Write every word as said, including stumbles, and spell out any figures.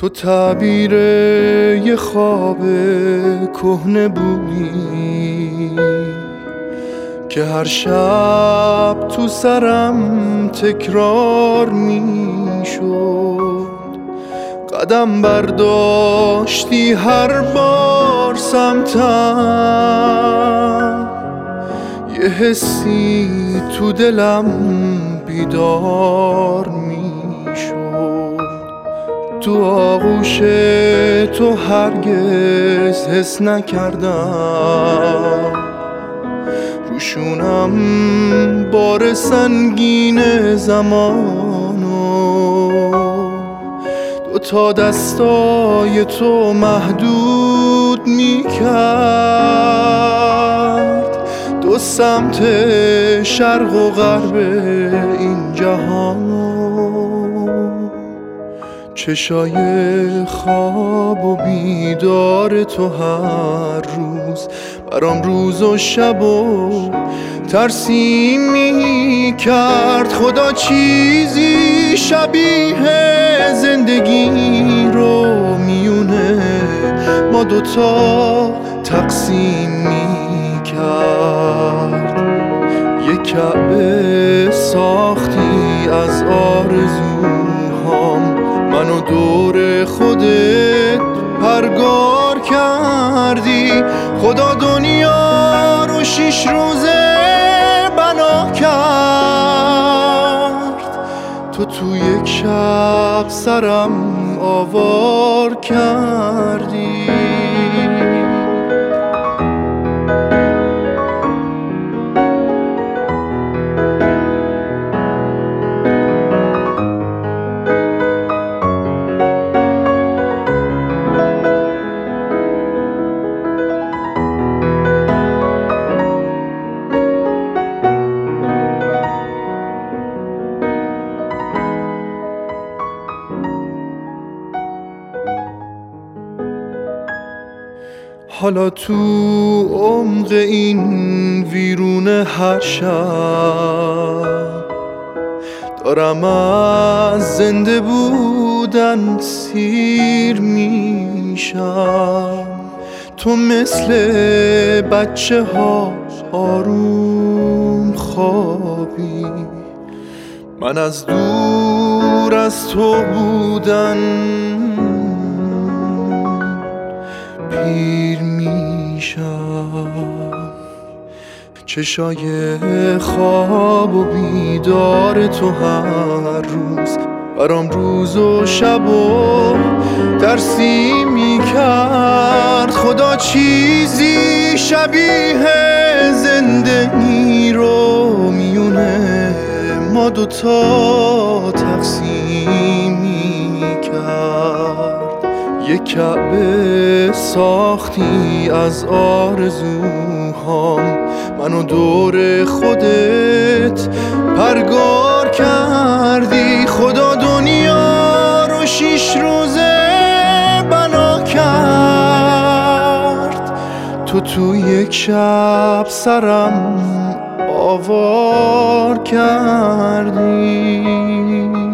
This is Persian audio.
تو تعبیر یه خواب کهنه بودی که هر شب تو سرم تکرار میشد. قدم برداشتی هر بار سمتم، یه حسی تو دلم بیدار میشد. تو آغوش تو هرگز حس نکردم، روشونم بار سنگین زمانو. دو تا دستای تو محدود میکرد دو سمت شرق و غرب این جهان. چشای خواب و بیدار تو هر روز برام روز و شب و ترسیم می کرد. خدا چیزی شبیه زندگی رو میونه ما دوتا تقسیم می کرد. یه کعبه ساختی از آرزوهام، منو دور خودت پرگار کردی. خدا دنیا رو شیش روزه بنا کرد، تو تو یک شب سرم آوار کردی. حالا تو عمق این ویرون هر شب دارم از زنده بودن سیر میشم. تو مثل بچه ها آروم خوابی، من از دور از تو بودن پیر میشم. چشای خواب و بیدار تو هر روز برام روز و شب و ترسیم میکرد. خدا چیزی شبیه زندگی رو میونه ما دوتا تقسیم میکرد. یه کعبه ساختی از آرزوهام، منو دور خودت پرگار کردی. خدا دنیا رو شیش روزه بنا کرد، تو تو یک شب سرم آوار کردی.